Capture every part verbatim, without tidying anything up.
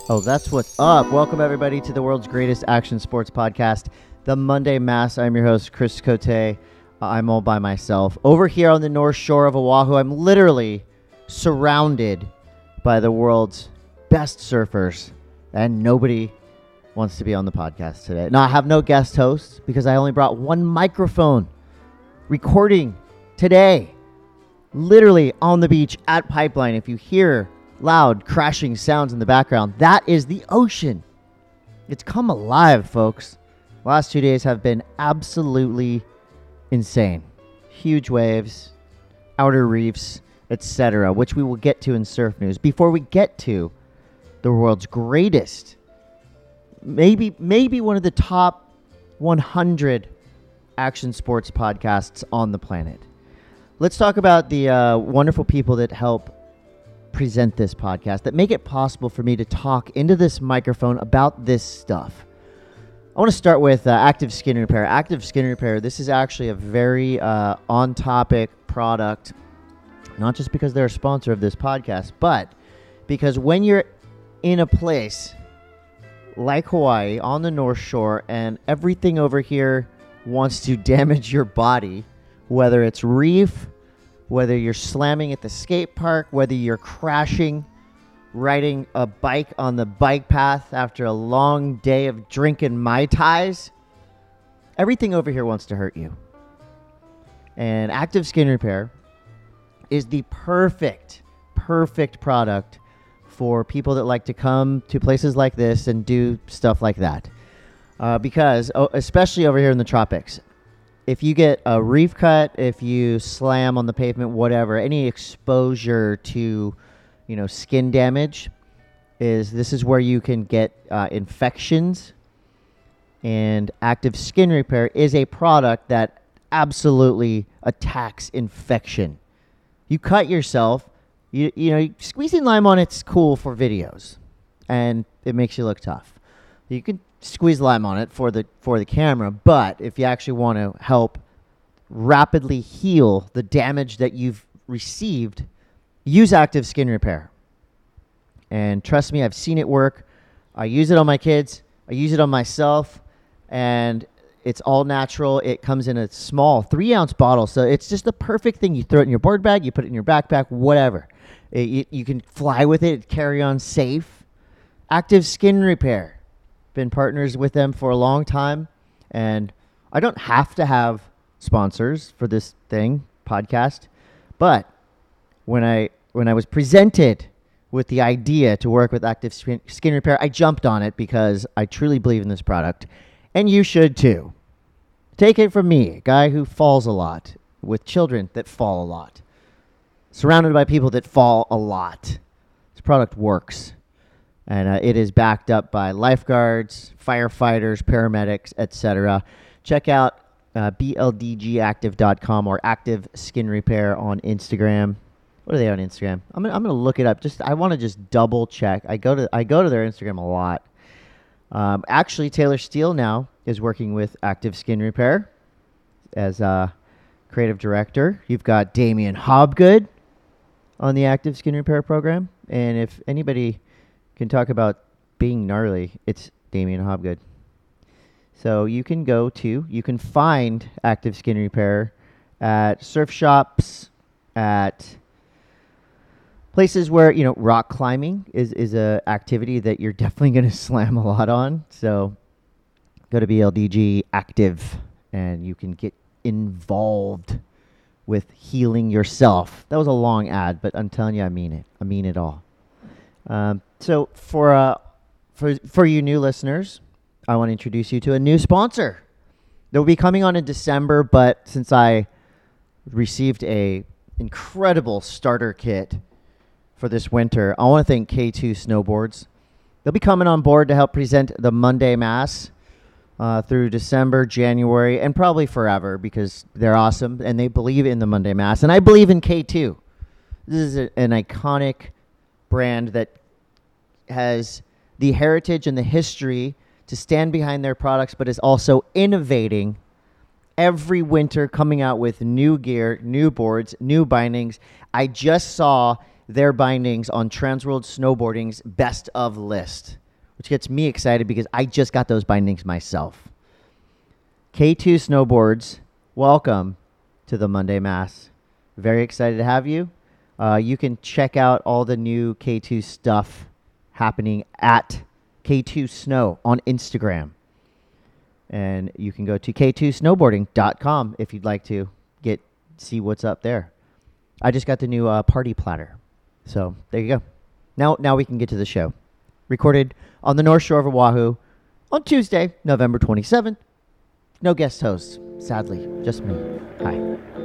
Oh, that's what's up. Welcome, everybody, to the world's greatest action sports podcast, The Monday Mass. I'm your host, Chris Cote. Uh, I'm all by myself. Over here on the North Shore of Oahu, I'm literally surrounded by the world's best surfers, and nobody wants to be on the podcast today. Now, I have no guest hosts because I only brought one microphone recording today, literally on the beach at Pipeline. If you hear loud crashing sounds in the background, that is the ocean. It's come alive, folks. Last two days have been absolutely insane. Huge waves, outer reefs, et cetera, which we will get to in surf news. Before we get to the world's greatest, maybe maybe one of the top one hundred action sports podcasts on the planet. Let's talk about the uh, wonderful people that help present this podcast, that make it possible for me to talk into this microphone about this stuff. I want to start with uh, Active Skin Repair. Active Skin Repair, this is actually a very uh, on-topic product, not just because they're a sponsor of this podcast, but because when you're in a place like Hawaii on the North Shore and everything over here wants to damage your body, whether it's reef, whether you're slamming at the skate park, whether you're crashing, riding a bike on the bike path after a long day of drinking Mai Tais, everything over here wants to hurt you. And Active Skin Repair is the perfect, perfect product for people that like to come to places like this and do stuff like that. Uh, because, oh, especially over here in the tropics, if you get a reef cut, if you slam on the pavement, whatever, any exposure to, you know, skin damage, is this is where you can get uh, infections. And Active Skin Repair is a product that absolutely attacks infection. You cut yourself, you you know, squeezing lime on it's cool for videos, and it makes you look tough. You can squeeze lime on it for the for the camera, but if you actually want to help rapidly heal the damage that you've received, use Active Skin Repair. And trust me, I've seen it work. I use it on my kids. I use it on myself, and it's all natural. It comes in a small three ounce bottle, so it's just the perfect thing. You throw it in your board bag, you put it in your backpack, whatever. It, you, you can fly with it, carry on safe. Active Skin Repair. Been partners with them for a long time, and I don't have to have sponsors for this thing podcast, but when I when I was presented with the idea to work with Active Skin Repair, I jumped on it because I truly believe in this product, and you should too. Take it from me, a guy who falls a lot, with children that fall a lot, surrounded by people that fall a lot. This product works. And uh, it is backed up by lifeguards, firefighters, paramedics, et cetera. Check out uh, B L D G active dot com or Active Skin Repair on Instagram. What are they on Instagram? I'm gonna, I'm gonna look it up. Just I want to just double check. I go to I go to their Instagram a lot. Um, actually, Taylor Steele now is working with Active Skin Repair as a creative director. You've got Damian Hobgood on the Active Skin Repair program, and if anybody can talk about being gnarly, it's Damian Hobgood. So you can go to, you can find Active Skin Repair at surf shops, at places where, you know, rock climbing is, is a activity that you're definitely going to slam a lot on. So go to B L D G Active and you can get involved with healing yourself. That was a long ad, but I'm telling you, I mean it. I mean it all. Um, so for uh, for for you new listeners, I want to introduce you to a new sponsor. They'll be coming on in December, but since I received a incredible starter kit for this winter, I want to thank K two Snowboards. They'll be coming on board to help present the Monday Mass uh, through December, January, and probably forever because they're awesome and they believe in the Monday Mass, and I believe in K two. This is a, an iconic brand that has the heritage and the history to stand behind their products, but is also innovating every winter, coming out with new gear, new boards, new bindings. I just saw their bindings on Transworld Snowboarding's best of list, which gets me excited because I just got those bindings myself. K two Snowboards, welcome to the Monday Mass. Very excited to have you. Uh, you can check out all the new K two stuff happening at K two Snow on Instagram. And you can go to k two snowboarding dot com if you'd like to get see what's up there. I just got the new uh, party platter. So there you go. Now, now we can get to the show. Recorded on the North Shore of Oahu on Tuesday, November twenty-seventh. No guest hosts, sadly, just me. Hi.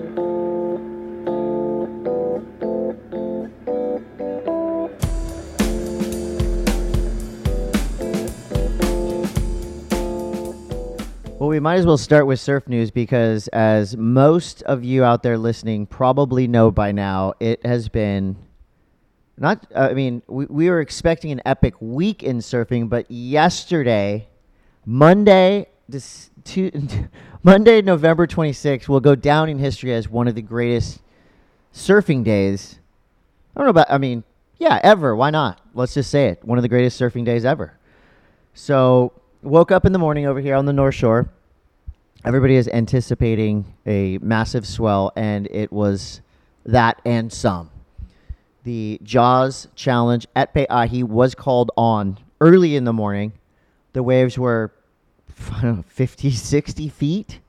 Well, we might as well start with surf news because, as most of you out there listening probably know by now, it has been not, uh, I mean, we, we were expecting an epic week in surfing, but yesterday, Monday, this, two, Monday, November twenty-sixth, will go down in history as one of the greatest surfing days. I don't know about, I mean, yeah, ever. Why not? Let's just say it. One of the greatest surfing days ever. So, woke up in the morning over here on the North Shore. Everybody is anticipating a massive swell, and it was that and some. The Jaws Challenge at Pe'ahi was called on early in the morning. The waves were I don't know, fifty, sixty feet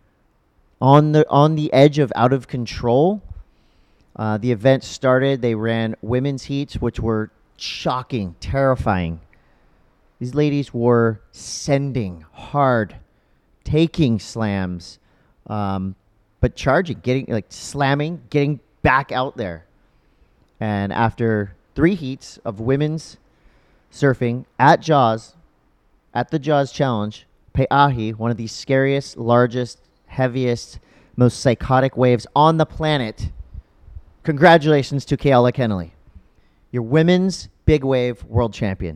on the on the edge of out of control. Uh, the event started. They ran women's heats, which were shocking, terrifying. These ladies were sending hard, taking slams, um, but charging, getting like slamming, getting back out there. And after three heats of women's surfing at Jaws, at the Jaws Challenge, Pe'ahi, one of the scariest, largest, heaviest, most psychotic waves on the planet. Congratulations to Keala Kennelly, your women's big wave world champion.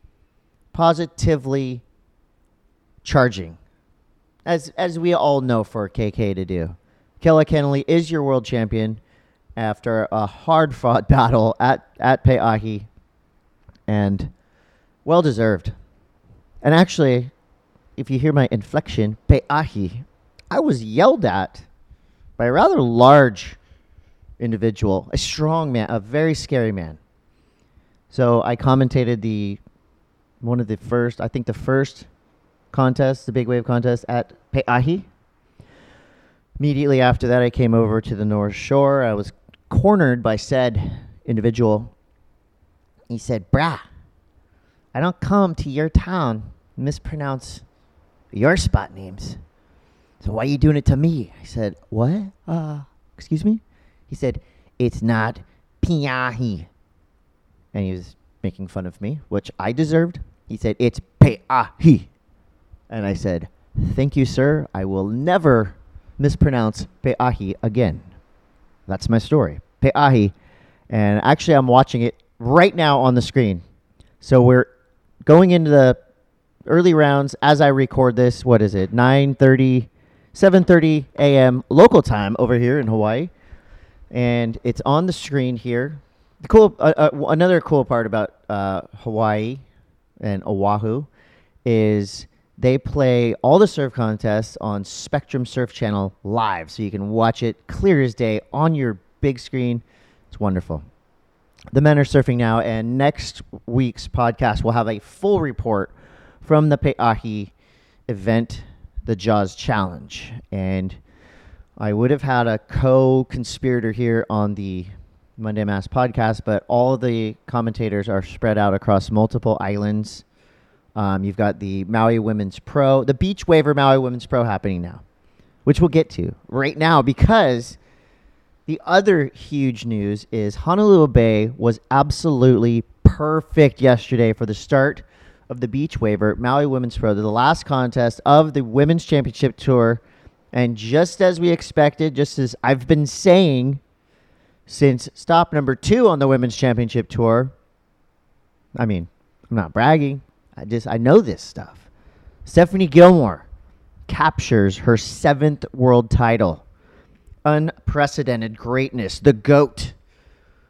Positively charging, as as we all know for K K to do. Keala Kennelly is your world champion after a hard-fought battle at, at Pe'ahi, and well-deserved. And actually, if you hear my inflection, Pe'ahi, I was yelled at by a rather large individual, a strong man, a very scary man. So I commentated the one of the first, I think the first contest, the big wave contest at Pe'ahi. Immediately after that, I came over to the North Shore. I was cornered by said individual. He said, "Brah, I don't come to your town and mispronounce your spot names. So why are you doing it to me?" I said, "What? Uh, excuse me?" He said, "It's not Pe'ahi." And he was making fun of me, which I deserved. He said, "It's Pe'ahi." And I said, "Thank you, sir. I will never mispronounce Pe'ahi again." That's my story. Pe'ahi. And actually, I'm watching it right now on the screen. So we're going into the early rounds as I record this. What is it? nine thirty, seven thirty a.m. local time over here in Hawaii. And it's on the screen here. The cool, uh, uh, another cool part about uh, Hawaii and Oahu is they play all the surf contests on Spectrum Surf Channel live, so you can watch it clear as day on your big screen. It's wonderful. The men are surfing now, and next week's podcast will have a full report from the Pe'ahi event, the Jaws Challenge. And I would have had a co-conspirator here on the Monday Mass podcast, but all of the commentators are spread out across multiple islands. Um, you've got the Maui Women's Pro, the Beach Waver Maui Women's Pro happening now, which we'll get to right now, because the other huge news is Honolulu Bay was absolutely perfect yesterday for the start of the Beach Waver Maui Women's Pro, the last contest of the Women's Championship Tour. And just as we expected, just as I've been saying since stop number two on the Women's Championship Tour, I mean, I'm not bragging. I just, I know this stuff. Stephanie Gilmore captures her seventh world title. Unprecedented greatness. The GOAT.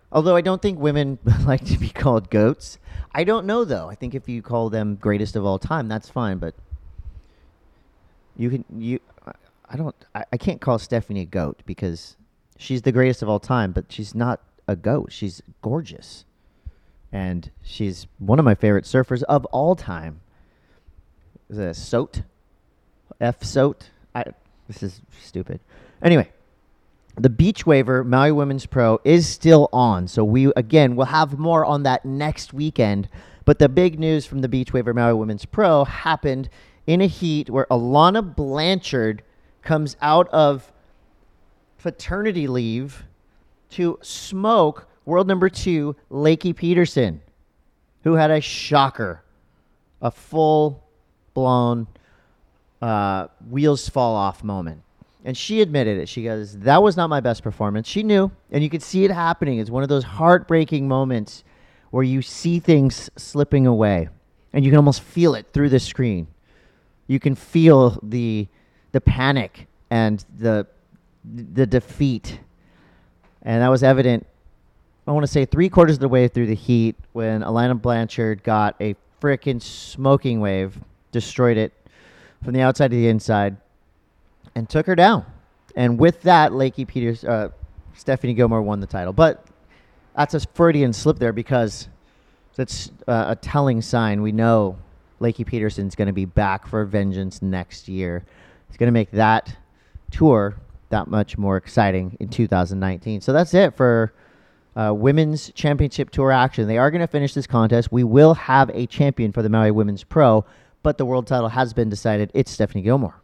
Although I don't think women like to be called goats. I don't know, though. I think if you call them greatest of all time, that's fine. But you can you, I don't. I, I can't call Stephanie a goat because she's the greatest of all time. But she's not a goat. She's gorgeous, and she's one of my favorite surfers of all time. Is it a Soat? F Soat? I. This is stupid. Anyway. The Beach Waiver Maui Women's Pro is still on. So we, again, will have more on that next weekend. But the big news from the Beach Waiver Maui Women's Pro happened in a heat where Alana Blanchard comes out of paternity leave to smoke world number two, Lakey Peterson, who had a shocker, a full-blown uh, wheels fall off moment. And she admitted it. She goes, that was not my best performance. She knew, and you could see it happening. It's one of those heartbreaking moments where you see things slipping away, and you can almost feel it through the screen. You can feel the the panic and the the defeat. And that was evident, I want to say, three quarters of the way through the heat when Alana Blanchard got a frickin' smoking wave, destroyed it from the outside to the inside, and took her down. And with that, Lakey Peters, uh, Stephanie Gilmore won the title. But that's a Freudian slip there because that's uh, a telling sign. We know Lakey Peterson's going to be back for Vengeance next year. It's going to make that tour that much more exciting in two thousand nineteen. So that's it for uh, Women's Championship Tour action. They are going to finish this contest. We will have a champion for the Maui Women's Pro, but the world title has been decided. It's Stephanie Gilmore.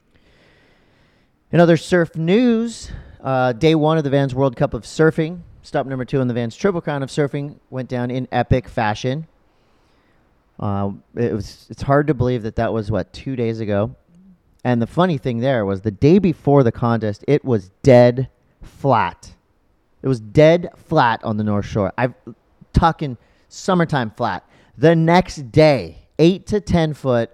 In other surf news, uh, day one of the Vans World Cup of Surfing, stop number two in the Vans Triple Crown of Surfing, went down in epic fashion. Uh, it was. It's hard to believe that that was, what, two days ago. And the funny thing there was the day before the contest, it was dead flat. It was dead flat on the North Shore. I'm talking summertime flat. The next day, eight to ten foot,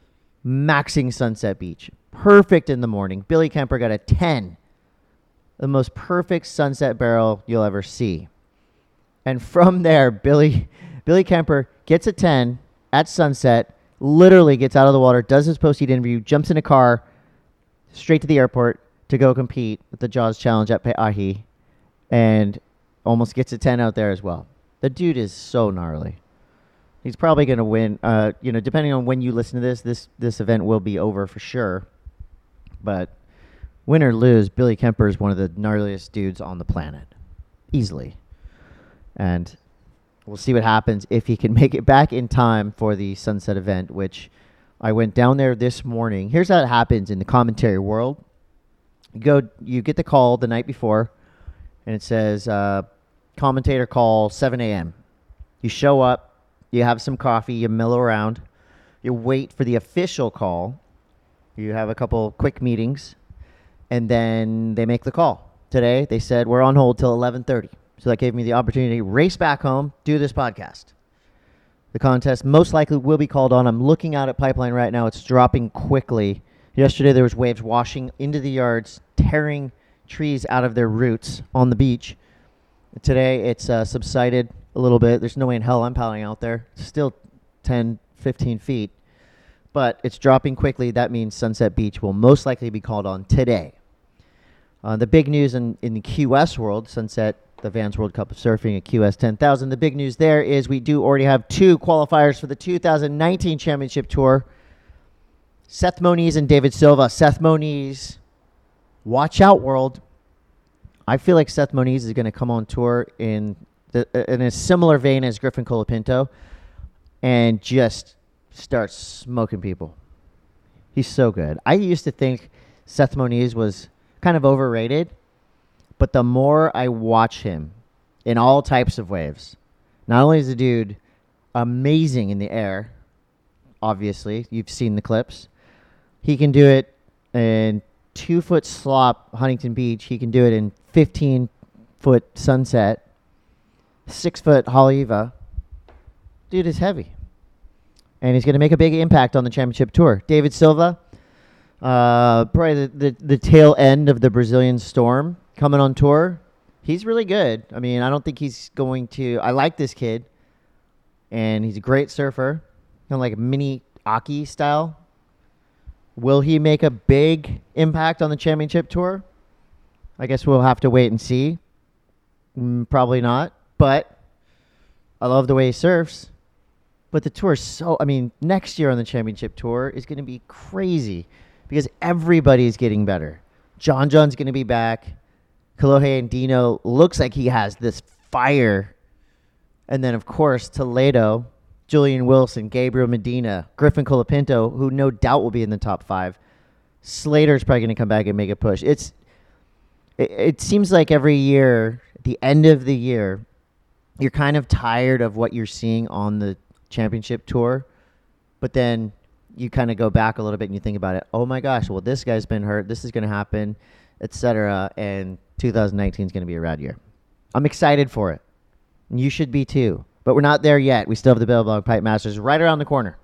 maxing Sunset Beach. Perfect in the morning. Billy Kemper got a ten. The most perfect sunset barrel you'll ever see. And from there, Billy Billy Kemper gets a ten at sunset, literally gets out of the water, does his post-heat interview, jumps in a car, straight to the airport to go compete with the Jaws Challenge at Pe'ahi, and almost gets a ten out there as well. The dude is so gnarly. He's probably going to win. Uh, you know, depending on when you listen to this, this this event will be over for sure. But win or lose, Billy Kemper is one of the gnarliest dudes on the planet. Easily. And we'll see what happens if he can make it back in time for the Sunset event, which I went down there this morning. Here's how it happens in the commentary world. You go, you get the call the night before, and it says, uh, commentator call seven a.m. You show up, you have some coffee, you mill around, you wait for the official call. You have a couple quick meetings, and then they make the call. Today, they said, we're on hold till eleven thirty. So that gave me the opportunity to race back home, do this podcast. The contest most likely will be called on. I'm looking out at Pipeline right now. It's dropping quickly. Yesterday, there was waves washing into the yards, tearing trees out of their roots on the beach. Today, it's uh, subsided a little bit. There's no way in hell I'm paddling out there. It's still ten, fifteen feet. But it's dropping quickly. That means Sunset Beach will most likely be called on today. Uh, the big news in, in the Q S world, Sunset, the Vans World Cup of Surfing at Q S ten thousand. The big news there is we do already have two qualifiers for the two thousand nineteen Championship Tour. Seth Moniz and David Silva. Seth Moniz, watch out, world. I feel like Seth Moniz is going to come on tour in, the, in a similar vein as Griffin Colapinto and just start smoking people. He's so good. I used to think Seth Moniz was kind of overrated, but the more I watch him in all types of waves, not only is the dude amazing in the air, obviously, you've seen the clips, he can do it in two-foot slop Huntington Beach. He can do it in fifteen-foot Sunset, six-foot Haleiwa. Dude is heavy. And he's going to make a big impact on the championship tour. David Silva, uh, probably the, the, the tail end of the Brazilian Storm, coming on tour. he's really good. I mean, I don't think he's going to. I like this kid, and he's a great surfer, kind of like a mini Aki style. Will he make a big impact on the championship tour? I guess we'll have to wait and see. Mm, probably not, but I love the way he surfs. But the tour is so, I mean, next year on the championship tour is going to be crazy because everybody's getting better. John John's going to be back. Kolohe and Dino looks like he has this fire. And then, of course, Toledo, Julian Wilson, Gabriel Medina, Griffin Colapinto, who no doubt will be in the top five. Slater's probably going to come back and make a push. It's it, it seems like every year, at the end of the year, you're kind of tired of what you're seeing on the championship tour, but then you kind of go back a little bit and you think about it. Oh my gosh, well, this guy's been hurt. This is going to happen, et cetera. And two thousand nineteen is going to be a rad year. I'm excited for it. And you should be too. But we're not there yet. We still have the Billabong Pipe Masters right around the corner.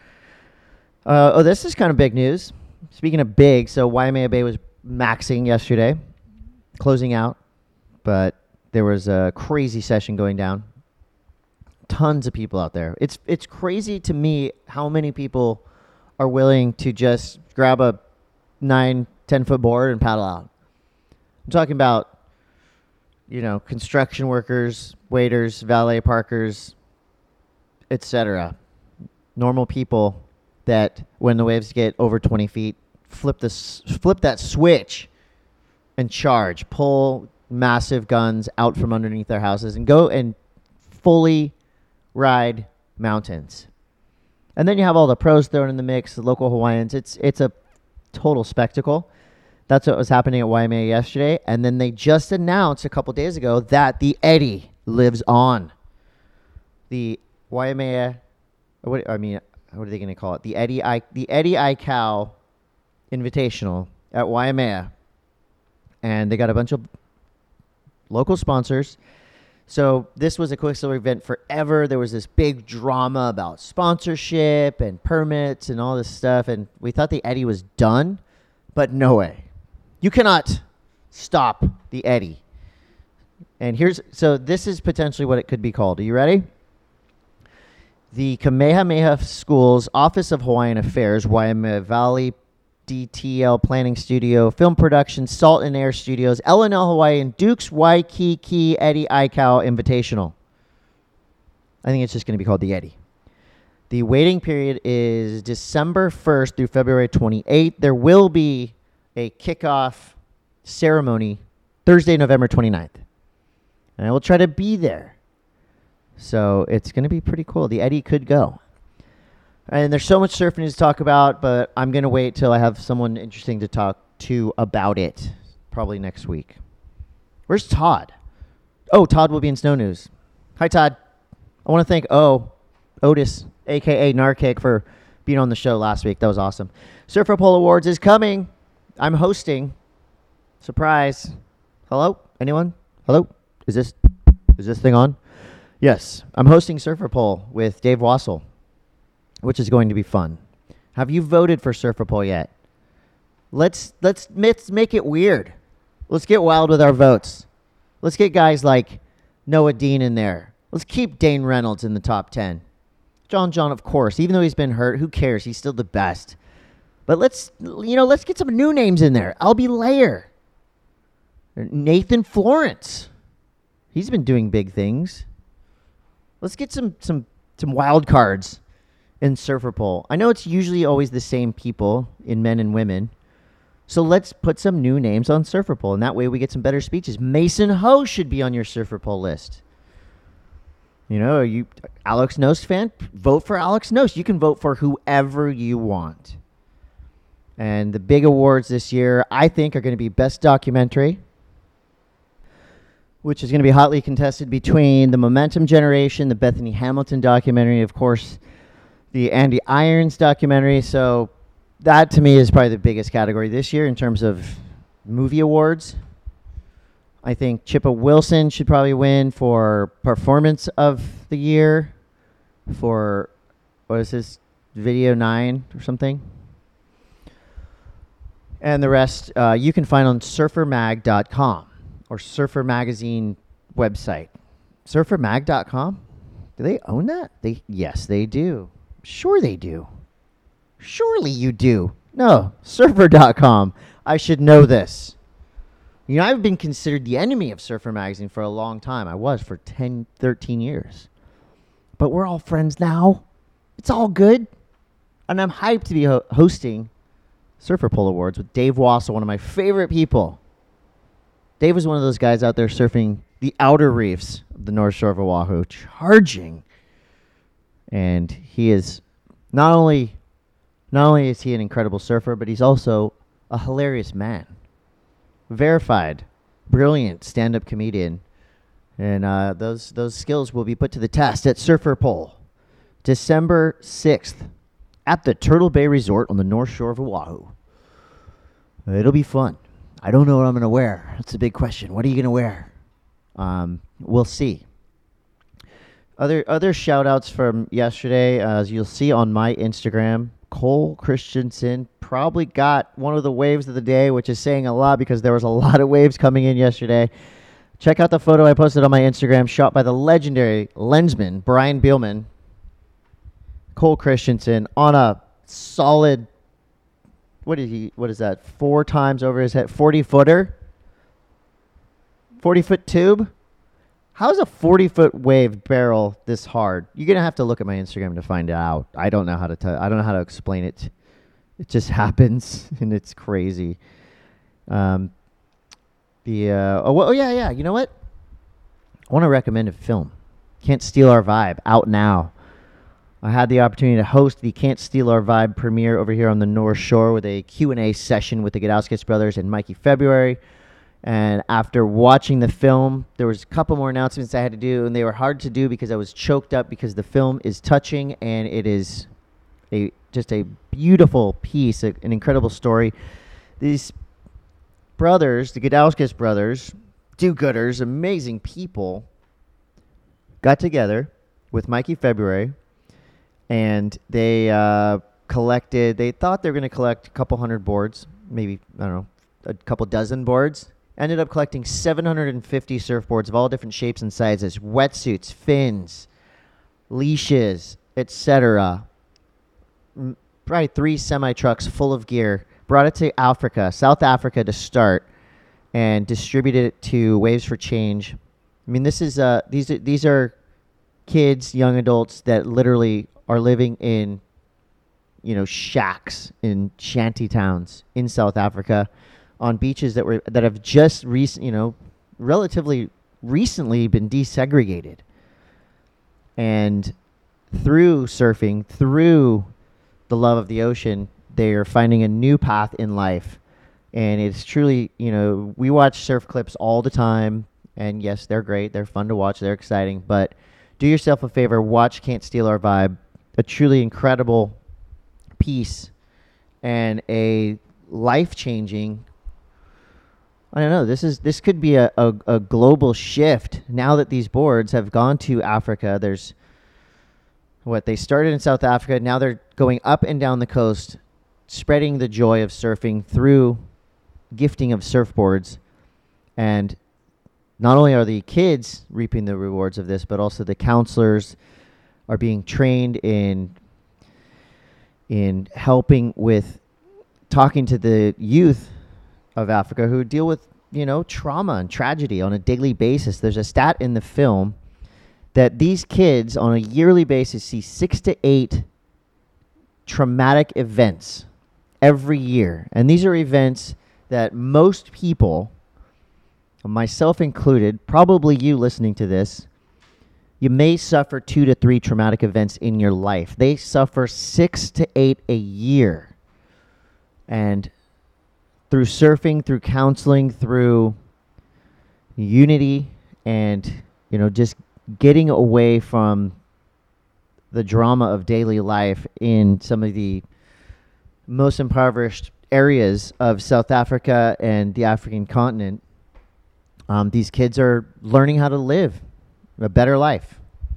Uh, oh, this is kind of big news. Speaking of big, so Waimea Bay was maxing yesterday, closing out, but there was a crazy session going down. Tons of people out there. It's it's crazy to me how many people are willing to just grab a nine, ten foot board and paddle out. I'm talking about, you know, construction workers, waiters, valet parkers, et cetera. Normal people that when the waves get over twenty feet, flip this flip that switch and charge, pull massive guns out from underneath their houses and go and fully ride mountains. And then you have all the pros thrown in the mix, the local Hawaiians. It's it's a total spectacle. That's what was happening at Waimea yesterday. And then they just announced a couple days ago that the Eddie lives on. The Waimea, what I mean, what are they going to call it? The Eddie I the Eddie Aikau Invitational at Waimea. And they got a bunch of local sponsors. So this was a Quicksilver event forever. There was this big drama about sponsorship and permits and all this stuff. And we thought the Eddie was done, but no way. You cannot stop the Eddie. And here's, so this is potentially what it could be called. Are you ready? The Kamehameha School's Office of Hawaiian Affairs, Waimea Valley D T L Planning Studio, Film Production, Salt and Air Studios, L and L Hawaii, and Duke's Waikiki Eddie Aikau Invitational. I think it's just going to be called the Eddie. The waiting period is December first through February twenty-eighth. There will be a kickoff ceremony Thursday, November twenty-ninth. And I will try to be there. So it's going to be pretty cool. The Eddie could go. And there's so much surfing to talk about, but I'm going to wait till I have someone interesting to talk to about it, probably next week. Where's Todd? Oh, Todd will be in Snow News. Hi, Todd. I want to thank O, Otis, a k a. Narcake, for being on the show last week. That was awesome. Surfer Pole Awards is coming. I'm hosting. Surprise. Hello? Anyone? Hello? Is this is this thing on? Yes. I'm hosting Surfer Pole with Dave Wassel, which is going to be fun. Have you voted for Surfer Pole yet? Let's let's let's make it weird. Let's get wild with our votes. Let's get guys like Noah Dean in there. Let's keep Dane Reynolds in the top ten. John John, of course. Even though he's been hurt, who cares? He's still the best. But let's you know let's get some new names in there. Albie Layer, Nathan Florence. He's been doing big things. Let's get some some some wild cards in Surfer Pole. I know it's usually always the same people in men and women. So let's put some new names on Surfer Pole, and that way we get some better speeches. Mason Ho should be on your Surfer Pole list. You know, are you Alex Knost fan? Vote for Alex Knost. You can vote for whoever you want. And the big awards this year, I think, are going to be Best Documentary, which is going to be hotly contested between the Momentum Generation, the Bethany Hamilton documentary, of course, the Andy Irons documentary. So that, to me, is probably the biggest category this year in terms of movie awards. I think Chippa Wilson should probably win for Performance of the Year for, what is this, Video nine or something? And the rest uh, you can find on surfer mag dot com. or Surfer Magazine website. surfer mag dot com? Do they own that? They Yes, they do. Sure they do. Surely you do. No, surfer dot com. I should know this. You know, I've been considered the enemy of Surfer Magazine for a long time. I was for ten, thirteen years. But we're all friends now. It's all good. And I'm hyped to be ho- hosting Surfer Pole Awards with Dave Wassel, one of my favorite people. Dave was one of those guys out there surfing the outer reefs of the North Shore of Oahu, charging. And he is not only not only is he an incredible surfer, but he's also a hilarious man. Verified, brilliant stand-up comedian. And uh, those those skills will be put to the test at Surfer Pole, December sixth, at the Turtle Bay Resort on the North Shore of Oahu. It'll be fun. I don't know what I'm going to wear. That's a big question. What are you going to wear? Um, we'll see. Other other shout-outs from yesterday, uh, as you'll see on my Instagram, Cole Christensen probably got one of the waves of the day, which is saying a lot because there was a lot of waves coming in yesterday. Check out the photo I posted on my Instagram, shot by the legendary lensman, Brian Bielman. Cole Christensen on a solid, what is he, what is that, four times over his head, forty-footer? forty-foot tube? How's a forty-foot wave barrel this hard? You're going to have to look at my Instagram to find it out. I don't know how to tell, I don't know how to explain it. It just happens, and it's crazy. Um, the uh, oh, well, oh, yeah, yeah. You know what? I want to recommend a film. Can't Steal Our Vibe, out now. I had the opportunity to host the Can't Steal Our Vibe premiere over here on the North Shore with a Q and A session with the Gudauskas brothers and Mikey February. And after watching the film, there was a couple more announcements I had to do, and they were hard to do because I was choked up because the film is touching, and it is a just a beautiful piece, a, an incredible story. These brothers, the Gudauskas brothers, do-gooders, amazing people, got together with Mikey February, and they uh, collected, they thought they were going to collect a couple hundred boards, maybe, I don't know, a couple dozen boards. Ended up collecting seven hundred fifty surfboards of all different shapes and sizes, wetsuits, fins, leashes, et cetera. Probably three semi-trucks full of gear. Brought it to Africa, South Africa to start, and distributed it to Waves for Change. I mean, this is uh, these are, these are kids, young adults that literally are living in, you know, shacks in shanty towns in South Africa, on beaches that were that have just recent, you know, relatively recently been desegregated. And through surfing, through the love of the ocean, they are finding a new path in life. And it's truly, you know, we watch surf clips all the time, and yes, they're great, they're fun to watch, they're exciting, but do yourself a favor, watch Can't Steal Our Vibe, a truly incredible piece and a life-changing, I don't know, this is this could be a, a, a global shift now that these boards have gone to Africa. There's what they started in South Africa, now they're going up and down the coast, spreading the joy of surfing through gifting of surfboards. And not only are the kids reaping the rewards of this, but also the counselors are being trained in in helping with talking to the youth of Africa who deal with, you know, trauma and tragedy on a daily basis. There's a stat in the film that these kids on a yearly basis see six to eight traumatic events every year. And these are events that most people, myself included, probably you listening to this, you may suffer two to three traumatic events in your life. They suffer six to eight a year. And through surfing, through counseling, through unity, and, you know, just getting away from the drama of daily life in some of the most impoverished areas of South Africa and the African continent, um, these kids are learning how to live a better life.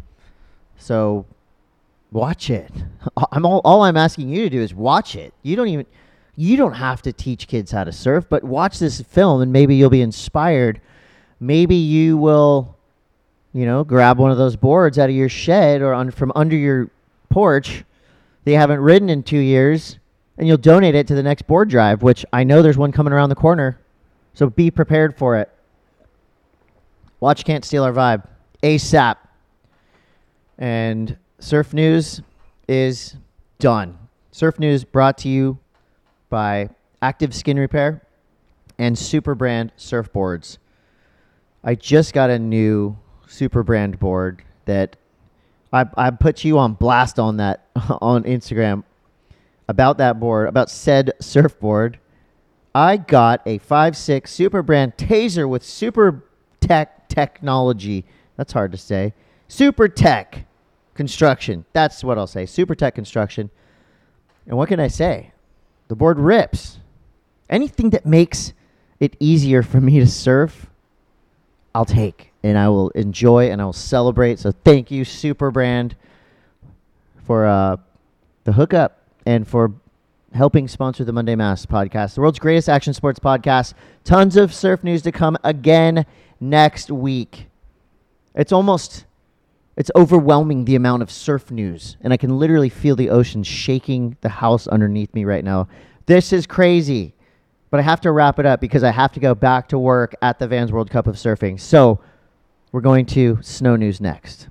So watch it. I'm all, all I'm asking you to do is watch it. You don't even... You don't have to teach kids how to surf, but watch this film and maybe you'll be inspired maybe you will, you know, grab one of those boards out of your shed or un- from under your porch that you haven't ridden in two years, and you'll donate it to the next board drive, which I know there's one coming around the corner. So be prepared for it. Watch Can't Steal Our Vibe. ASAP. And Surf News is done. Surf News brought to you by Active Skin Repair and Super Brand Surfboards. I just got a new Super Brand board that I, I put you on blast on that on Instagram about that board, about said surfboard. I got a five six Super Brand Taser with Super Tech technology. That's hard to say. Super Tech construction. That's what I'll say. Super Tech construction. And what can I say? The board rips. Anything that makes it easier for me to surf, I'll take. And I will enjoy and I will celebrate. So thank you, Super Brand, for uh, the hookup and for helping sponsor the Monday Mass podcast, the world's greatest action sports podcast. Tons of surf news to come again next week. It's almost, it's overwhelming the amount of surf news. And I can literally feel the ocean shaking the house underneath me right now. This is crazy. But I have to wrap it up because I have to go back to work at the Vans World Cup of Surfing. So we're going to snow news next.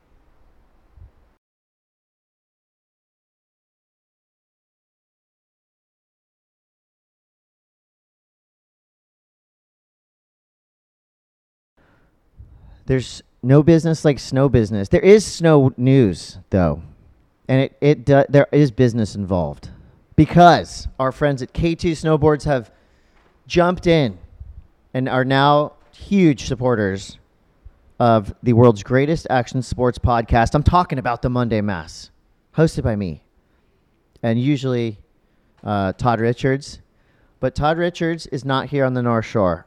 There's no business like snow business. There is snow news, though. And it, it uh, there is business involved. Because our friends at K two Snowboards have jumped in and are now huge supporters of the world's greatest action sports podcast. I'm talking about the Monday Mass, hosted by me. And usually uh, Todd Richards. But Todd Richards is not here on the North Shore.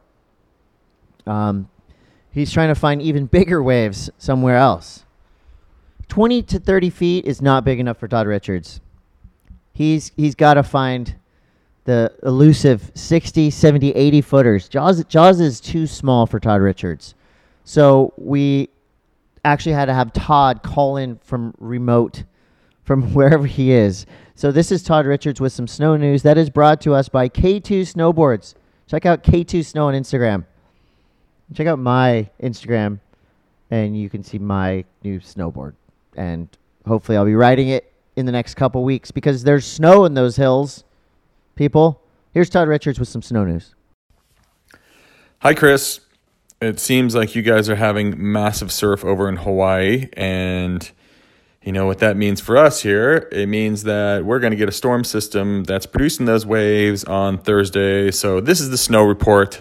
Um, he's trying to find even bigger waves somewhere else. twenty to thirty feet is not big enough for Todd Richards. He's he's got to find the elusive sixty, seventy, eighty footers. Jaws Jaws is too small for Todd Richards. So we actually had to have Todd call in from remote, from wherever he is. So this is Todd Richards with some snow news that is brought to us by K two Snowboards. Check out K two Snow on Instagram. Check out my Instagram, and you can see my new snowboard. And hopefully I'll be riding it in the next couple weeks because there's snow in those hills, people. Here's Todd Richards with some snow news. Hi, Chris. It seems like you guys are having massive surf over in Hawaii, and you know what that means for us here. It means that we're going to get a storm system that's producing those waves on Thursday. So this is the snow report.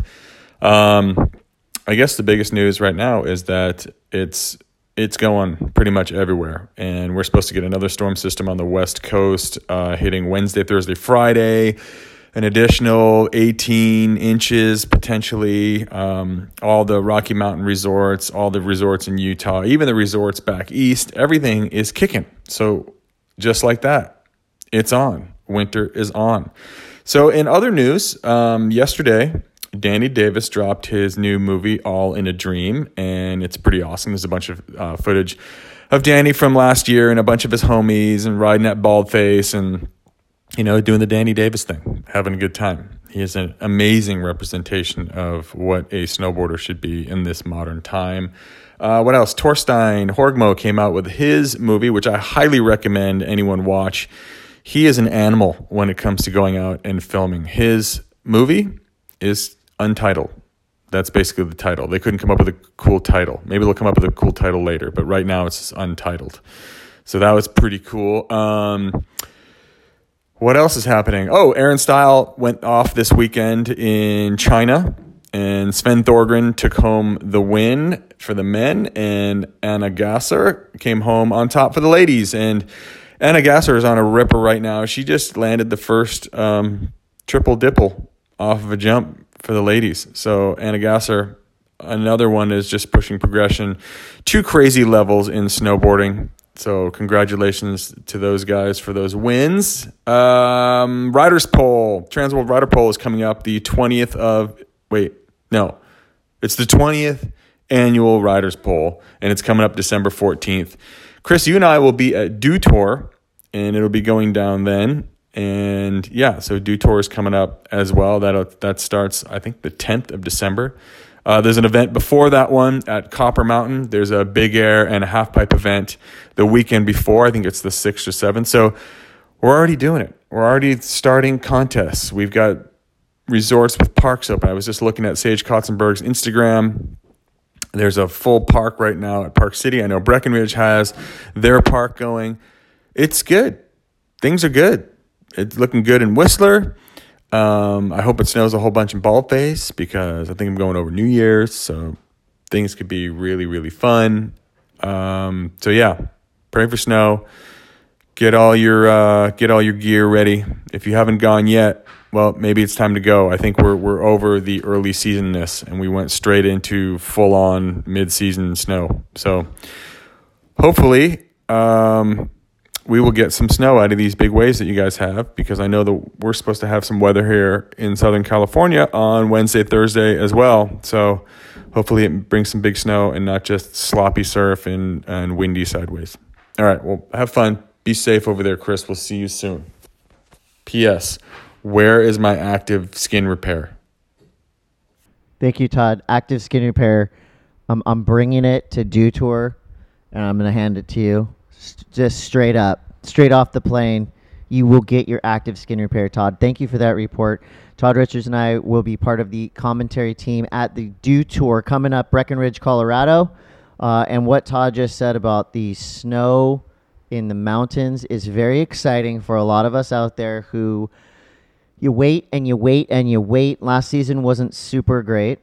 Um, I guess the biggest news right now is that it's It's going pretty much everywhere, and we're supposed to get another storm system on the West Coast uh, hitting Wednesday, Thursday, Friday, an additional eighteen inches potentially, um, all the Rocky Mountain resorts, all the resorts in Utah, even the resorts back east, everything is kicking. So just like that, it's on. Winter is on. So in other news, um, yesterday, Danny Davis dropped his new movie, All in a Dream, and it's pretty awesome. There's a bunch of uh, footage of Danny from last year and a bunch of his homies and riding that bald face and, you know, doing the Danny Davis thing, having a good time. He is an amazing representation of what a snowboarder should be in this modern time. Uh, what else? Torstein Horgmo came out with his movie, which I highly recommend anyone watch. He is an animal when it comes to going out and filming. His movie is Untitled. That's basically the title. They couldn't come up with a cool title. Maybe they'll come up with a cool title later, but right now it's Untitled. So that was pretty cool. Um, what else is happening? Oh, Aaron Style went off this weekend in China, and Sven Thorgren took home the win for the men, and Anna Gasser came home on top for the ladies. And Anna Gasser is on a ripper right now. She just landed the first um, triple dipple off of a jump for the ladies. So Anna Gasser, another one, is just pushing progression to crazy levels in snowboarding. So congratulations to those guys for those wins. Um, Riders Poll, Transworld Rider Poll is coming up the twentieth of, wait, no, It's the twentieth annual Riders Poll, and it's coming up December fourteenth. Chris, you and I will be at Dew Tour, and it'll be going down then. And yeah, so Dew Tour is coming up as well. That that starts, I think, the tenth of December. Uh, there's an event before that one at Copper Mountain. There's a big air and a half pipe event the weekend before. I think it's the sixth or seventh. So we're already doing it. We're already starting contests. We've got resorts with parks open. I was just looking at Sage Kotzenberg's Instagram. There's a full park right now at Park City. I know Breckenridge has their park going. It's good. Things are good. It's looking good in Whistler. Um, I hope it snows a whole bunch in Baldface because I think I'm going over New Year's, so things could be really, really fun. Um, so yeah, pray for snow. Get all your uh, get all your gear ready. If you haven't gone yet, well, maybe it's time to go. I think we're we're over the early seasonness, and we went straight into full on mid season snow. So hopefully, um, we will get some snow out of these big waves that you guys have, because I know that we're supposed to have some weather here in Southern California on Wednesday, Thursday as well. So hopefully it brings some big snow and not just sloppy surf and, and windy sideways. All right, well, have fun. Be safe over there, Chris. We'll see you soon. P S. Where is my Active Skin Repair? Thank you, Todd. Active Skin Repair. I'm, I'm bringing it to Dew Tour, and I'm going to hand it to you. Just straight up, straight off the plane, you will get your Active Skin Repair, Todd. Thank you for that report. Todd Richards and I will be part of the commentary team at the Dew Tour coming up Breckenridge, Colorado. Uh, and what Todd just said about the snow in the mountains is very exciting for a lot of us out there who you wait and you wait and you wait. Last season wasn't super great.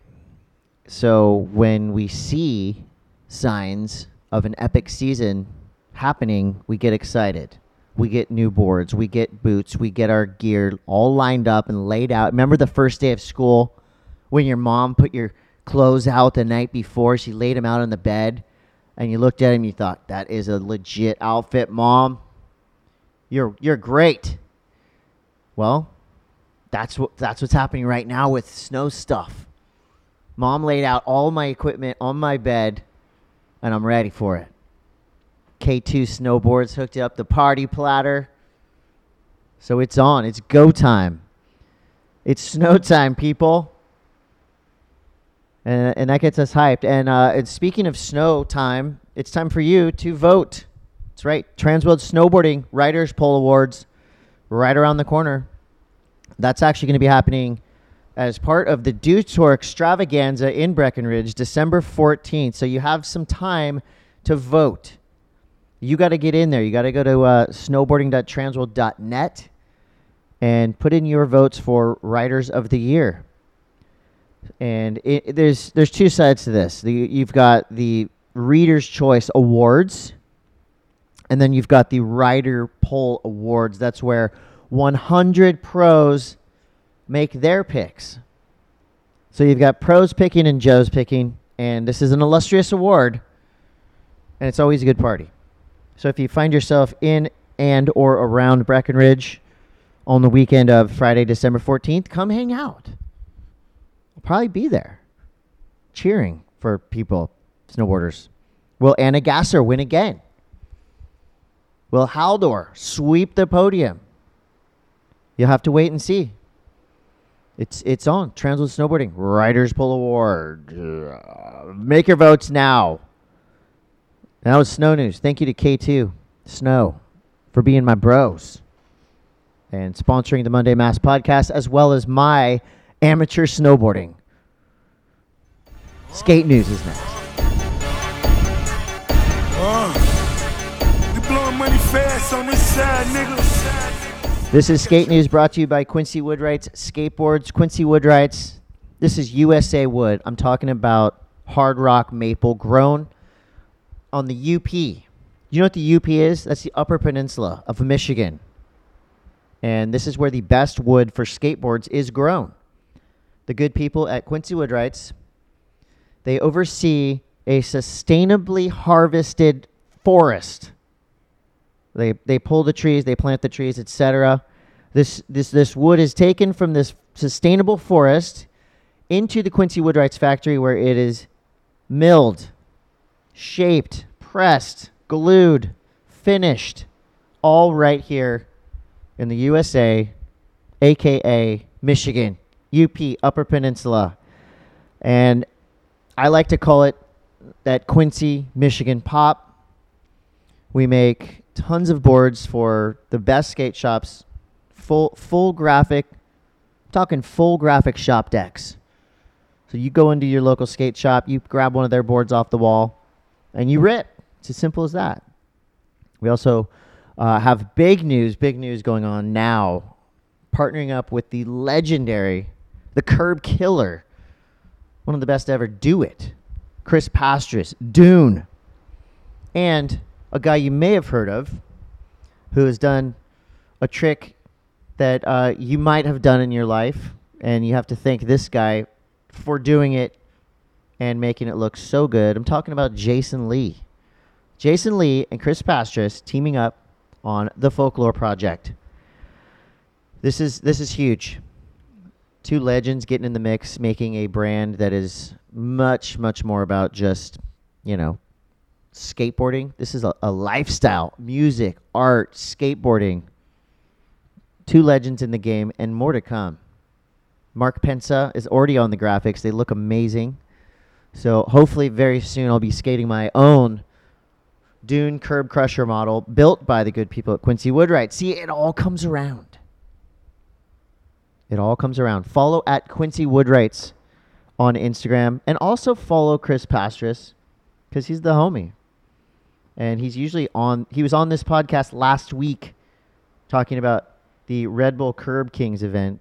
So when we see signs of an epic season happening, we get excited. We get new boards, we get boots, we get our gear all lined up and laid out. Remember the first day of school when your mom put your clothes out the night before? She laid them out on the bed, and you looked at them and you thought, that is a legit outfit, Mom. You're you're great. Well, that's what that's what's happening right now with snow stuff. Mom laid out all my equipment on my bed, and I'm ready for it. K two snowboards hooked up the party platter. So it's on. It's go time. It's snow time, people. And, and that gets us hyped. And, uh, and speaking of snow time, it's time for you to vote. That's right. Transworld Snowboarding Riders Poll Awards right around the corner. That's actually going to be happening as part of the Dew Tour Extravaganza in Breckenridge, December fourteenth. So you have some time to vote. You got to get in there. You got to go to uh, snowboarding dot transworld dot net and put in your votes for Riders of the Year. And it, there's there's two sides to this. The, you've got the Reader's Choice Awards, and then you've got the Rider Poll Awards. That's where one hundred pros make their picks. So you've got pros picking and Joe's picking, and this is an illustrious award, and it's always a good party. So if you find yourself in and or around Breckenridge on the weekend of Friday, December fourteenth, come hang out. I'll probably be there cheering for people, snowboarders. Will Anna Gasser win again? Will Haldor sweep the podium? You'll have to wait and see. It's it's on. Transworld Snowboarding Riders Poll Award. Uh, make your votes now. That was Snow News. Thank you to K two Snow for being my bros and sponsoring the Monday Mass podcast, as well as my amateur snowboarding. Skate News is next. Uh, you blowing money fast on this side, nigga. This is Skate News brought to you by Quincy Woodwright's Skateboards. Quincy Woodwright's. This is U S A wood. I'm talking about hard rock maple grown on the U P. You know what the U P is? That's the Upper Peninsula of Michigan. And this is where the best wood for skateboards is grown. The good people at Quincy Woodwright's, they oversee a sustainably harvested forest. They they pull the trees, they plant the trees, et cetera. This this this wood is taken from this sustainable forest. into the Quincy Woodwrights factory where it is milled, shaped, pressed, glued, finished, all right here in the U S A, a k a. Michigan, U P, Upper Peninsula. And I like to call it that Quincy, Michigan pop. We make tons of boards for the best skate shops, full full graphic, talking full graphic shop decks. So you go into your local skate shop, you grab one of their boards off the wall, and you rip. It's as simple as that. We also uh, have big news, big news going on now, partnering up with the legendary, the Curb Killer, one of the best to ever do it, Chris Pastras, Dune, and a guy you may have heard of who has done a trick that uh, you might have done in your life, and you have to thank this guy for doing it and making it look so good. I'm talking about Jason Lee. Jason Lee and Chris Pastras teaming up on the Folklore Project. This is this is huge. Two legends getting in the mix, making a brand that is much, much more about just, you know, skateboarding. This is a, a lifestyle, music, art, skateboarding. Two legends in the game and more to come. Mark Pensa is already on the graphics. They look amazing. So hopefully very soon I'll be skating my own Dune Curb Crusher model built by the good people at Quincy Woodwright. See, it all comes around. It all comes around. Follow at Quincy Woodwrights on Instagram. And also follow Chris Pastras because he's the homie. And he's usually on, he was on this podcast last week talking about the Red Bull Curb Kings event.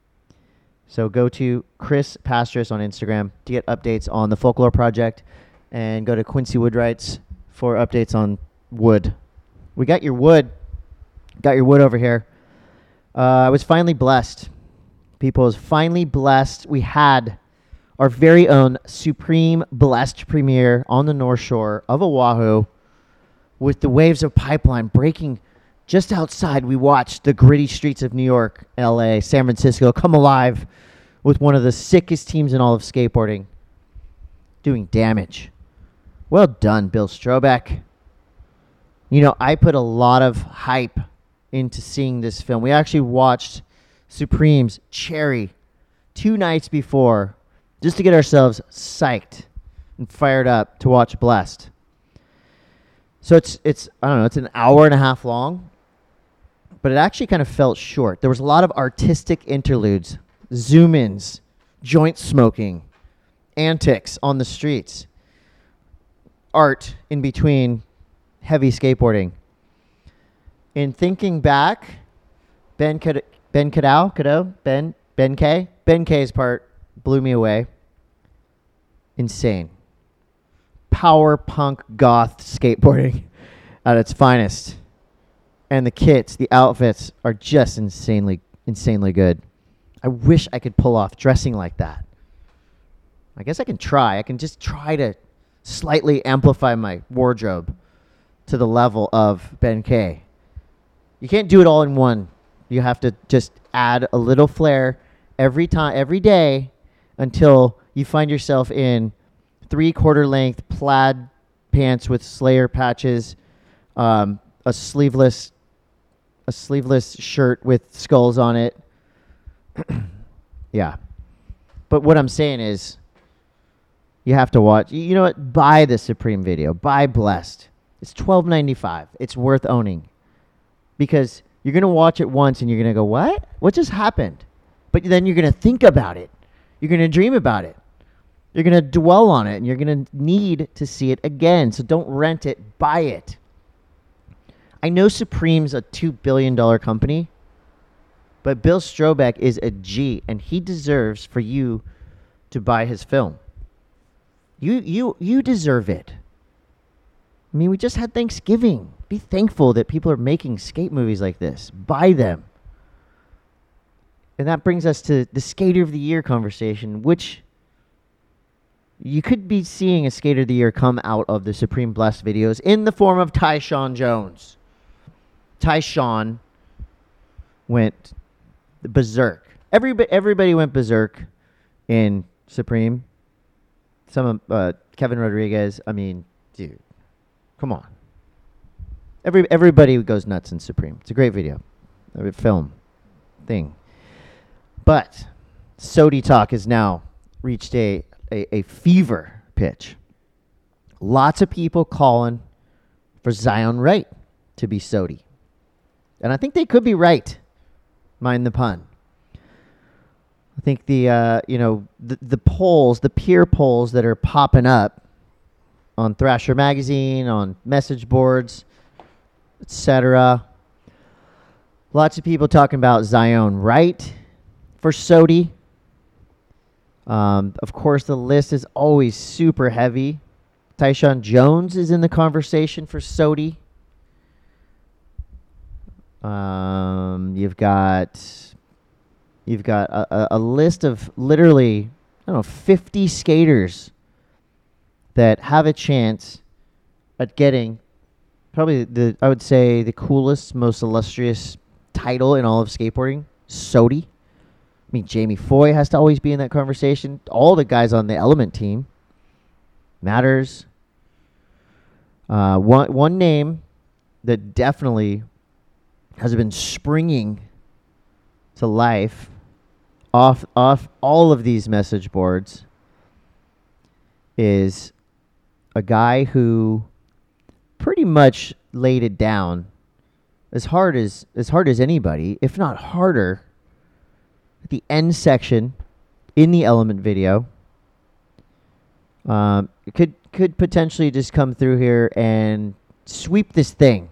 So go to Chris Pastras on Instagram to get updates on the Folklore Project. And go to Quincy Woodwrights for updates on wood. We got your wood. Got your wood over here. Uh, I was finally blessed. People was finally blessed. We had our very own Supreme Blessed premiere on the North Shore of Oahu with the waves of Pipeline breaking just outside. We watched the gritty streets of New York, L A, San Francisco come alive with one of the sickest teams in all of skateboarding doing damage. Well done, Bill Strobeck. You know, I put a lot of hype into seeing this film. We actually watched Supreme's Cherry two nights before just to get ourselves psyched and fired up to watch Blessed. So it's, it's I don't know, it's an hour and a half long, but it actually kind of felt short. There was a lot of artistic interludes, zoom-ins, joint smoking, antics on the streets, art in between heavy skateboarding. In thinking back, Ben Cad- Ben Cadell, Cadell, Ben, Ben K, Ben K's part blew me away. Insane. Power punk goth skateboarding at its finest. And the kits, the outfits are just insanely, insanely good. I wish I could pull off dressing like that. I guess I can try. I can just try to slightly amplify my wardrobe to the level of Ben K. You can't do it all in one. You have to just add a little flair every time, every day, until you find yourself in three-quarter length plaid pants with Slayer patches, um, a sleeveless, a sleeveless shirt with skulls on it. Yeah, but what I'm saying is, you have to watch. You know what? Buy the Supreme video. Buy Blessed. It's twelve ninety-five. It's worth owning because you're going to watch it once and you're going to go, what? What just happened? But then you're going to think about it. You're going to dream about it. You're going to dwell on it, and you're going to need to see it again. So don't rent it. Buy it. I know Supreme's a two billion dollars company, but Bill Strobeck is a G, and he deserves for you to buy his film. You, you, you deserve it. I mean, we just had Thanksgiving. Be thankful that people are making skate movies like this. Buy them. And that brings us to the Skater of the Year conversation, which you could be seeing a Skater of the Year come out of the Supreme Blessed videos in the form of Tyshawn Jones. Tyshawn went berserk. Everybody, everybody went berserk in Supreme. Some of uh, Kevin Rodriguez. I mean, dude, come on. Every everybody goes nuts in Supreme. It's a great video, a film, thing. But Sodi talk has now reached a, a, a fever pitch. Lots of people calling for Zion Wright to be Sodi. And I think they could be right. Mind the pun. I think the, uh, you know, the, the polls, the peer polls that are popping up on Thrasher Magazine, on message boards, et cetera. Lots of people talking about Zion Wright for Sodi. Um, of course, the list is always super heavy. Tyshawn Jones is in the conversation for Sodi. Um, you've got you've got a, a, a list of literally, I don't know, fifty skaters that have a chance at getting probably the I would say the coolest, most illustrious title in all of skateboarding, Sodi. I mean, Jamie Foy has to always be in that conversation. All the guys on the Element team. Matters. Uh, one one name that definitely has been springing to life off off all of these message boards is a guy who pretty much laid it down as hard as as hard as anybody, if not harder, at the end section in the Element video. Um, it could could potentially just come through here and sweep this thing.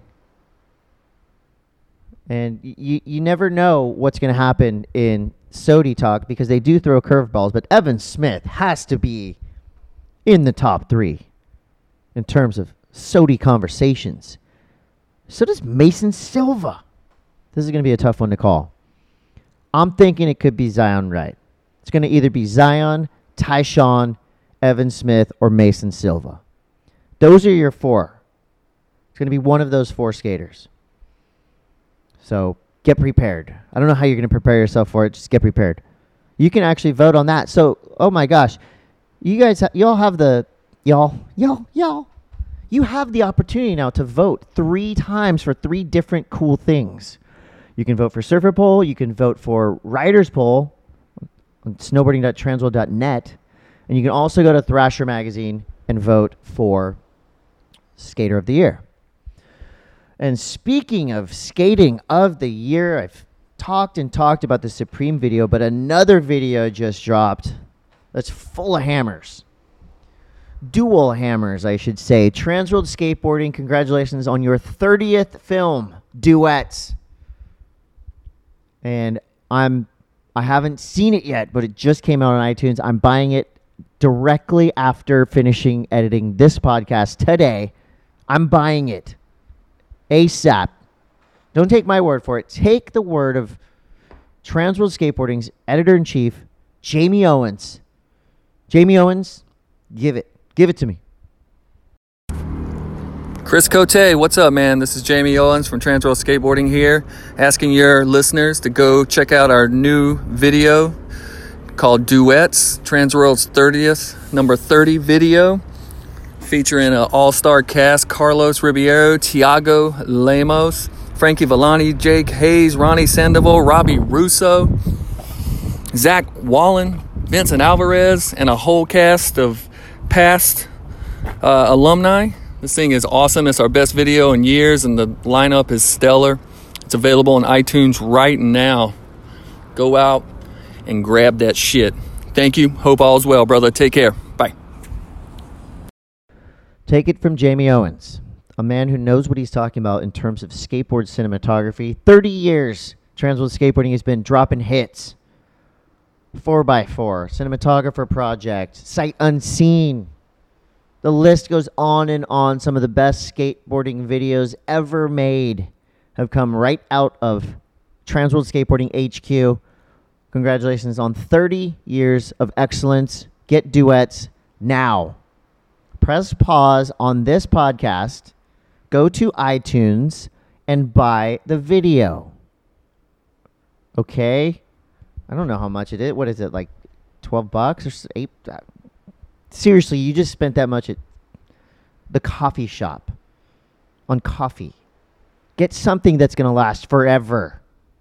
And you you never know what's going to happen in Sodi talk because they do throw curveballs, but Evan Smith has to be in the top three in terms of Sodi conversations. So does Mason Silva. This is going to be a tough one to call. I'm thinking it could be Zion Wright. It's going to either be Zion, Tyshawn, Evan Smith, or Mason Silva. Those are your four. It's going to be one of those four skaters. So get prepared. I don't know how you're going to prepare yourself for it. Just get prepared. You can actually vote on that. So, oh my gosh, you guys, ha- y'all have the, y'all, y'all, y'all, you have the opportunity now to vote three times for three different cool things. You can vote for Surfer Poll. You can vote for Riders Poll on snowboarding dot transworld dot net. And you can also go to Thrasher Magazine and vote for Skater of the Year. And speaking of Skating of the Year, I've talked and talked about the Supreme video, but another video just dropped that's full of hammers. Dual hammers, I should say. Transworld Skateboarding, congratulations on your thirtieth film, Duets. And I'm, I haven't seen it yet, but it just came out on iTunes. I'm buying it directly after finishing editing this podcast today. I'm buying it ASAP. Don't take my word for it. Take the word of Transworld Skateboarding's editor-in-chief, Jamie Owens. Jamie Owens, give it. Give it to me. Chris Cote, what's up, man? This is Jamie Owens from Transworld Skateboarding here, asking your listeners to go check out our new video called Duets, Transworld's thirtieth, number thirty video, featuring an all-star cast: Carlos Ribeiro, Tiago Lemos, Frankie Villani, Jake Hayes, Ronnie Sandoval, Robbie Russo, Zach Wallen, Vincent Alvarez, and a whole cast of past uh, alumni. This thing is awesome. It's our best video in years, and the lineup is stellar. It's available on iTunes right now. Go out and grab that shit. Thank you. Hope all is well, brother. Take care. Bye. Take it from Jamie Owens, a man who knows what he's talking about in terms of skateboard cinematography. thirty years Transworld Skateboarding has been dropping hits. four by four, Cinematographer Project, Sight Unseen. The list goes on and on. Some of the best skateboarding videos ever made have come right out of Transworld Skateboarding H Q. Congratulations on thirty years of excellence. Get Duets now. Press pause on this podcast, go to iTunes, and buy the video. Okay? I don't know how much it is. What is it, like twelve bucks or s- eight. Uh, seriously, you just spent that much at the coffee shop on coffee. Get something that's going to last forever.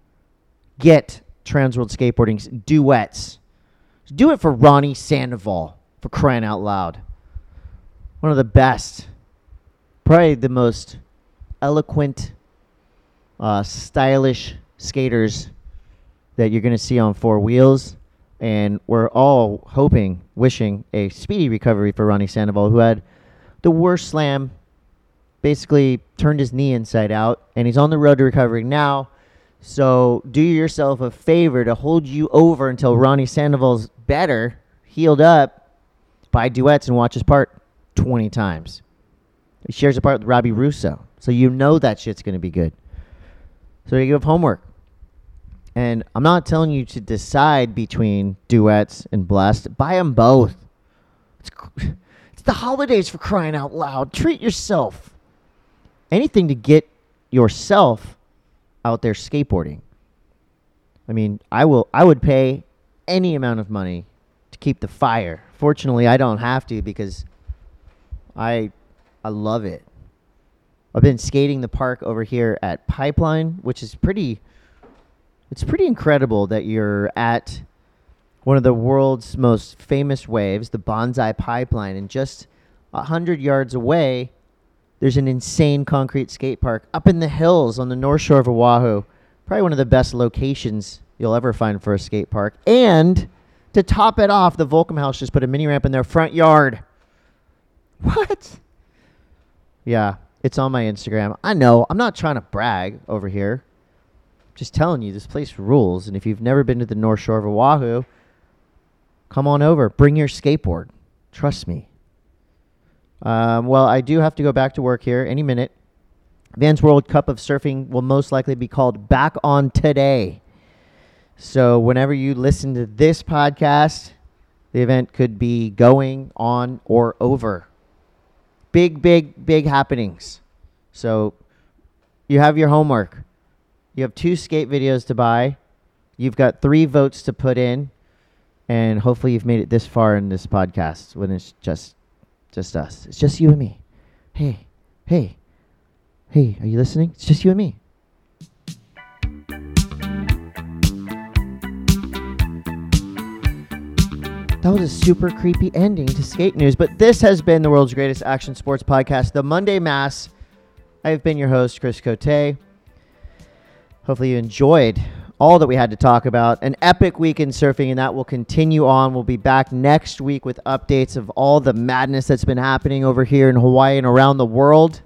Get Transworld Skateboarding's duets. Do it for Ronnie Sandoval, for crying out loud. One of the best, probably the most eloquent, uh, stylish skaters that you're going to see on four wheels. And we're all hoping, wishing a speedy recovery for Ronnie Sandoval, who had the worst slam, basically turned his knee inside out, and he's on the road to recovery now. So do yourself a favor to hold you over until Ronnie Sandoval's better, healed up, buy duets and watch his part twenty times. He shares a part with Robbie Russo, so you know that shit's going to be good. So you have homework. And I'm not telling you to decide between duets and blessed. Buy them both. It's, it's the holidays, for crying out loud. Treat yourself. Anything to get yourself out there skateboarding. I mean, I will. I would pay any amount of money to keep the fire. Fortunately, I don't have to because I, I love it. I've been skating the park over here at Pipeline, which is pretty. It's pretty incredible that you're at one of the world's most famous waves, the Bonsai Pipeline, and just a hundred yards away, there's an insane concrete skate park up in the hills on the north shore of Oahu. Probably one of the best locations you'll ever find for a skate park. And to top it off, the Volcom House just put a mini ramp in their front yard. What? Yeah, it's on my Instagram. I know. I'm not trying to brag over here. Just telling you, this place rules. And if you've never been to the north shore of Oahu, come on over. Bring your skateboard. Trust me. Um, well, I do have to go back to work here any minute. Vans World Cup of Surfing will most likely be called back on today. So whenever you listen to this podcast, the event could be going on or over. Big, big, big happenings. So you have your homework. You have two skate videos to buy. You've got three votes to put in. And hopefully you've made it this far in this podcast when it's just just us. It's just you and me. Hey, hey, hey, are you listening? It's just you and me. That was a super creepy ending to Skate News. But this has been the world's greatest action sports podcast, the Monday Mass. I have been your host, Chris Cote. Hopefully you enjoyed all that we had to talk about. An epic week in surfing, and that will continue on. We'll be back next week with updates of all the madness that's been happening over here in Hawaii and around the world.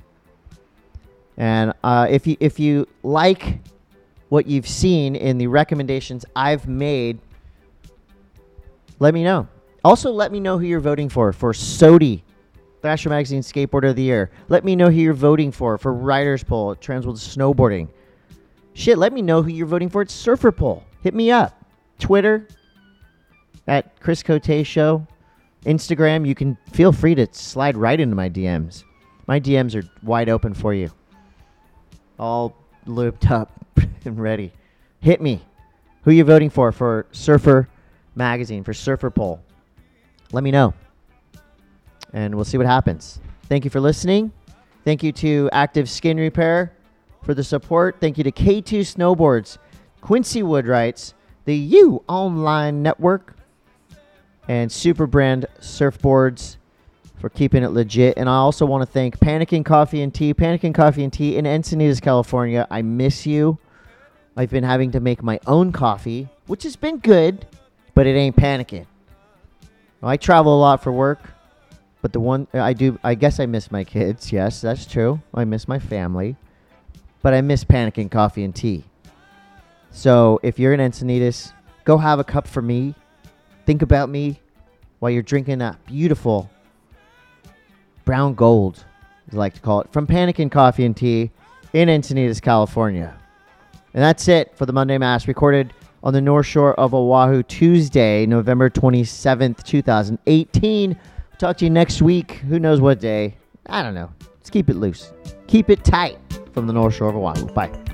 And uh, if you if you like what you've seen in the recommendations I've made, let me know. Also, let me know who you're voting for for Sodi, Thrasher Magazine Skateboarder of the Year. Let me know who you're voting for for Riders Poll, Transworld Snowboarding. Shit, let me know who you're voting for at Surfer Poll. Hit me up. Twitter, at Chris Cote Show. Instagram, you can feel free to slide right into my D Ms. My D Ms are wide open for you. All looped up and ready. Hit me. Who you voting for for Surfer Magazine, for Surfer Poll? Let me know. And we'll see what happens. Thank you for listening. Thank you to Active Skin Repair for the support. Thank you to K two Snowboards, Quincy Woodwrights, the U Online Network, and Super Brand Surfboards for keeping it legit. And I also want to thank Panicking Coffee and Tea. Panicking Coffee and Tea in Encinitas, California. I miss you. I've been having to make my own coffee, which has been good, but it ain't panicking. Well, I travel a lot for work, but the one I do, I guess I miss my kids. Yes, that's true. I miss my family. But I miss Panicking Coffee and Tea. So if you're in Encinitas, go have a cup for me. Think about me while you're drinking that beautiful brown gold, as I like to call it, from Panicking Coffee and Tea in Encinitas, California. And that's it for the Monday Mass, recorded on the North Shore of Oahu, Tuesday, November twenty-seventh, twenty eighteen. Talk to you next week. Who knows what day? I don't know. Let's keep it loose. Keep it tight from the North Shore of Oahu. Bye.